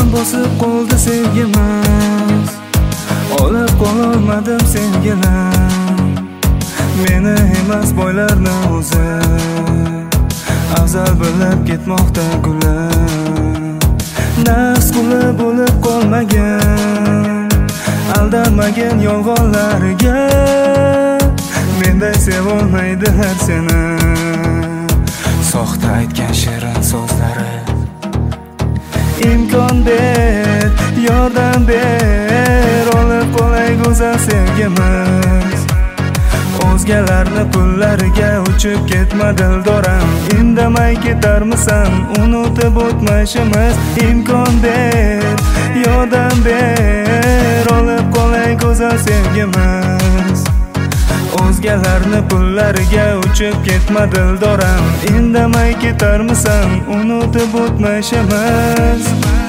bosib qoldi sevgimiz. Olib qololmadim sevgilim, meni emas boylarni o'zi. Afzal bilib ketmoqda gulim, nafs quli bo'lib qolmagan, aldanmagin yolg'onlarga. Menday sevolmaydilar seni, soxta aytgan shirin so'zlari. Imkon ber, yordam ber, olib qolay go'zal sevgimiz. O'zgalarni pullariga uchib ketma dildoram, indamay ketarmisan unutib o'tmishimiz. Imkon ber, yordam ber, olib qolay go'zal sevgimiz. O'zgalarni pullariga uchib ketma dildoram, indamay ketarmisan unutib o'tmishimiz.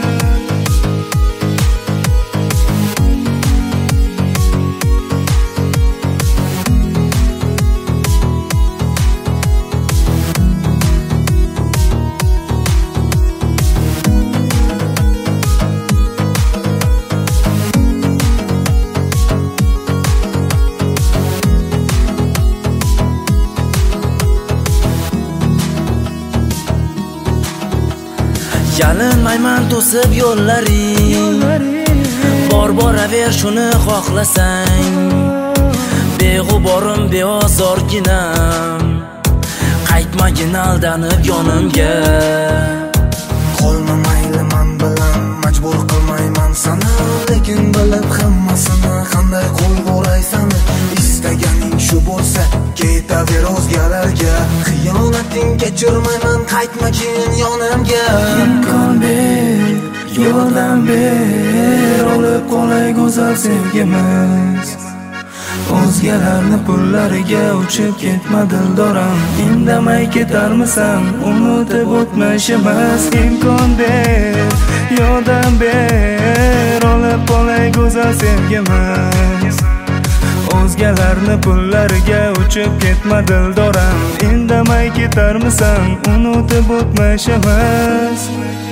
Yalinmayman to'sib yo'llaring, boraver shuni xohlasang. Beg'uborim beozorginam, qaytmagin aldanib yonimga. Qolma mayli men bilan, majbur qilmayman seni, lekin bilib hammasini qanday qo'lg'oraysan. Istaganing shu bo'lsa ketaver o'zgalarga, xiyonating kechirmayman, qaytmagin yonimga. Imkon ber, yordam ber, olib qolay go'zal sevgimiz. O'zgalarni pullariga uchib ketma dildoram, indamay ketarmisan unutib o'tmishimiz. Imkon ber, yordam ber, olib qolay go'zal sevgimiz. O'zgalarni pullariga uchib ketma dildoram, indamay ketarmisan unutib o'tmishimiz.